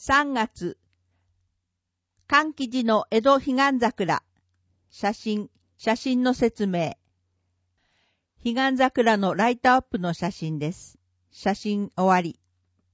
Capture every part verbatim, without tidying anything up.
さんがつ、寒気時の江戸彼岸桜。写真、写真の説明。彼岸桜のライトアップの写真です。写真終わり。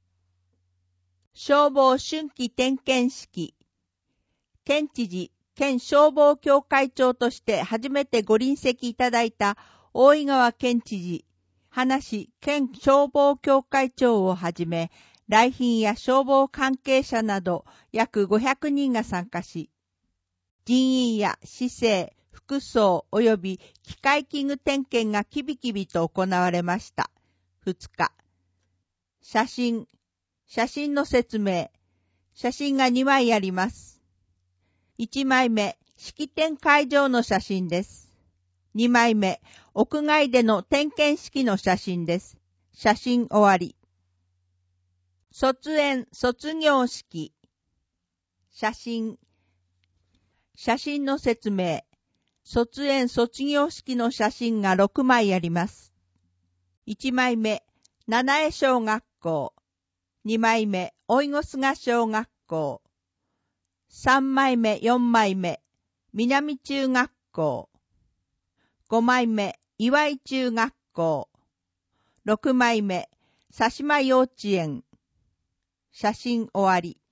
消防春季点検式。県知事、県消防協会長として初めてご臨席いただいた大井川県知事、花市県消防協会長をはじめ、来賓や消防関係者など約ごひゃくにんが参加し、人員や市政、服装及び機械器具点検がきびきびと行われました。ふつか。写真、写真の説明。写真がにまいあります。いちまいめ、式典会場の写真です。にまいめ、屋外での点検式の写真です。写真終わり。卒園卒業式。写真。写真の説明。卒園卒業式の写真がろくまいあります。いちまいめ、七重小学校。にまいめ、おいごすが小学校。さんまいめ、よんまいめ、南中学校。ごまいめ、岩井中学校。ろくまいめ、佐島幼稚園。写真終わり。